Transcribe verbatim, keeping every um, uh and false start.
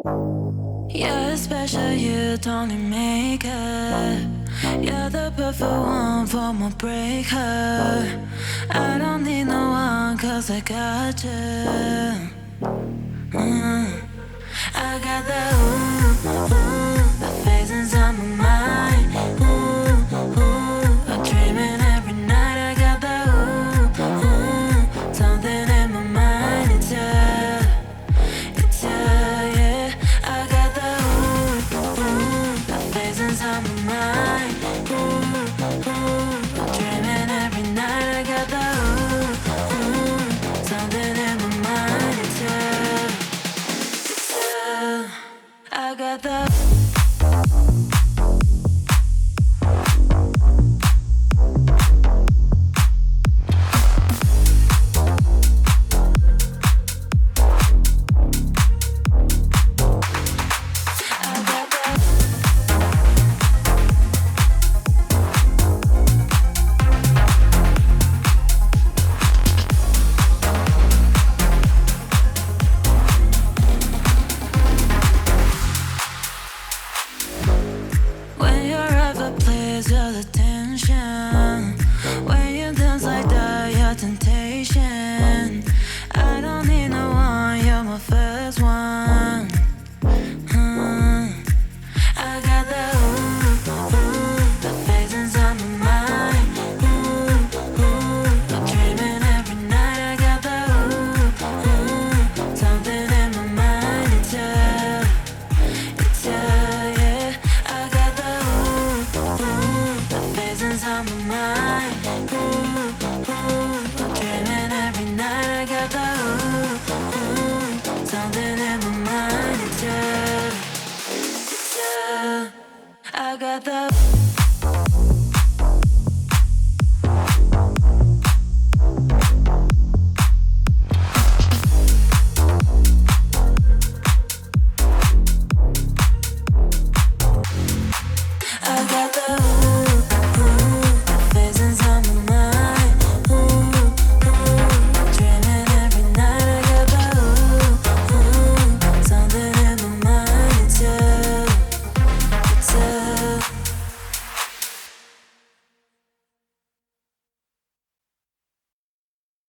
You're special, you don't need makeup. You're the perfect one for my breakup. I don't need no one cause I got you. Mm. I got the ooh, ooh, the face inside my mind. Ooh, ooh, I'm dreaming every night. I got the ooh, ooh, something in my mind. It's you, it's you, yeah. I got the ooh, ooh, the face inside my mind. Ooh, ooh, I'm dreaming every night. I got the ooh, ooh, something in my mind. It's you, it's you. I got the when you're ever please your attention. When you dance like that, your temptation. I don't need no one, you're my first one. Hmm. I got the ooh, ooh, the face inside my mind. Ooh, ooh, I'm dreaming every night. I got the ooh, ooh, something in my mind. It's you, it's you, yeah. I got the ooh, ooh, the face inside my mind. Ooh, ooh, I'm dreaming every night. I got the ooh, ooh, something in my mind. It's you, it's you. I got the I got the